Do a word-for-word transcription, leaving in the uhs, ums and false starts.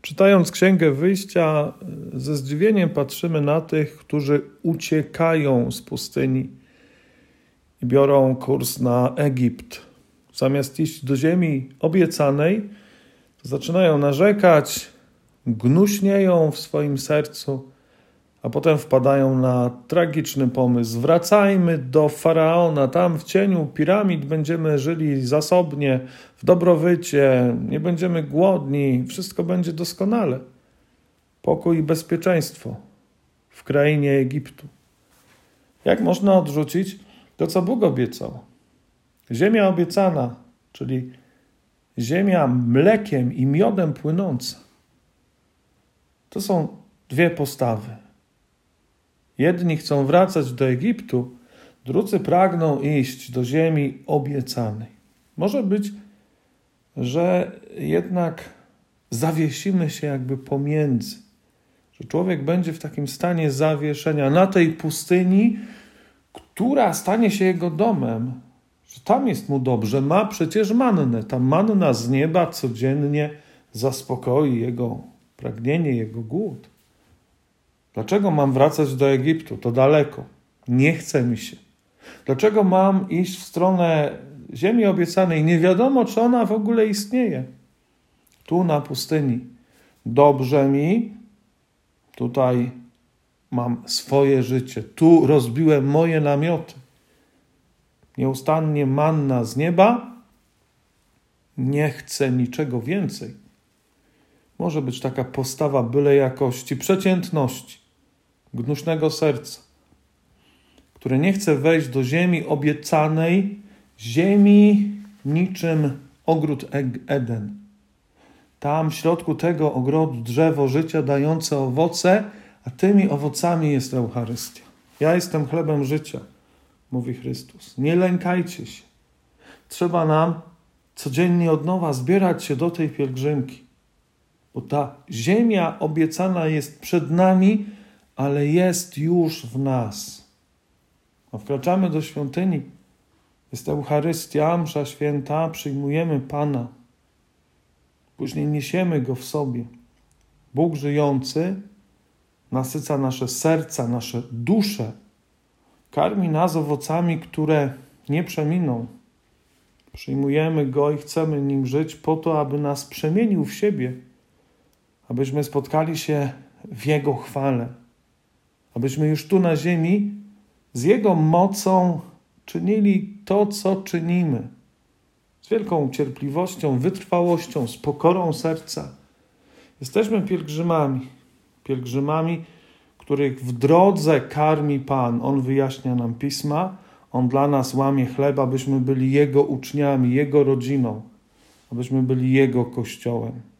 Czytając Księgę Wyjścia, ze zdziwieniem patrzymy na tych, którzy uciekają z pustyni i biorą kurs na Egipt. Zamiast iść do ziemi obiecanej, zaczynają narzekać, gnuśnieją w swoim sercu, a potem wpadają na tragiczny pomysł. Wracajmy do Faraona, tam w cieniu piramid będziemy żyli zasobnie, w dobrobycie, nie będziemy głodni, wszystko będzie doskonale. Pokój i bezpieczeństwo w krainie Egiptu. Jak można odrzucić to, co Bóg obiecał? Ziemia obiecana, czyli ziemia mlekiem i miodem płynąca. To są dwie postawy. Jedni chcą wracać do Egiptu, drudzy pragną iść do ziemi obiecanej. Może być, że jednak zawiesimy się jakby pomiędzy, że człowiek będzie w takim stanie zawieszenia na tej pustyni, która stanie się jego domem, że tam jest mu dobrze, ma przecież mannę, ta manna z nieba codziennie zaspokoi jego pragnienie, jego głód. Dlaczego mam wracać do Egiptu? To daleko. Nie chce mi się. Dlaczego mam iść w stronę ziemi obiecanej? Nie wiadomo, czy ona w ogóle istnieje. Tu na pustyni dobrze mi, tutaj mam swoje życie. Tu rozbiłem moje namioty. Nieustannie manna z nieba. Nie chcę niczego więcej. Może być taka postawa byle jakości, przeciętności, gnuśnego serca, które nie chce wejść do ziemi obiecanej, ziemi niczym ogród Eden. Tam w środku tego ogrodu drzewo życia dające owoce, a tymi owocami jest Eucharystia. Ja jestem chlebem życia, mówi Chrystus. Nie lękajcie się. Trzeba nam codziennie od nowa zbierać się do tej pielgrzymki. Bo ta ziemia obiecana jest przed nami, ale jest już w nas. A wkraczamy do świątyni. Jest Eucharystia, msza święta, przyjmujemy Pana. Później niesiemy Go w sobie. Bóg żyjący nasyca nasze serca, nasze dusze. Karmi nas owocami, które nie przeminą. Przyjmujemy Go i chcemy Nim żyć po to, aby nas przemienił w siebie. Abyśmy spotkali się w Jego chwale. Abyśmy już tu na ziemi z Jego mocą czynili to, co czynimy. Z wielką cierpliwością, wytrwałością, z pokorą serca. Jesteśmy pielgrzymami. Pielgrzymami, których w drodze karmi Pan. On wyjaśnia nam Pisma. On dla nas łamie chleb, abyśmy byli Jego uczniami, Jego rodziną. Abyśmy byli Jego Kościołem.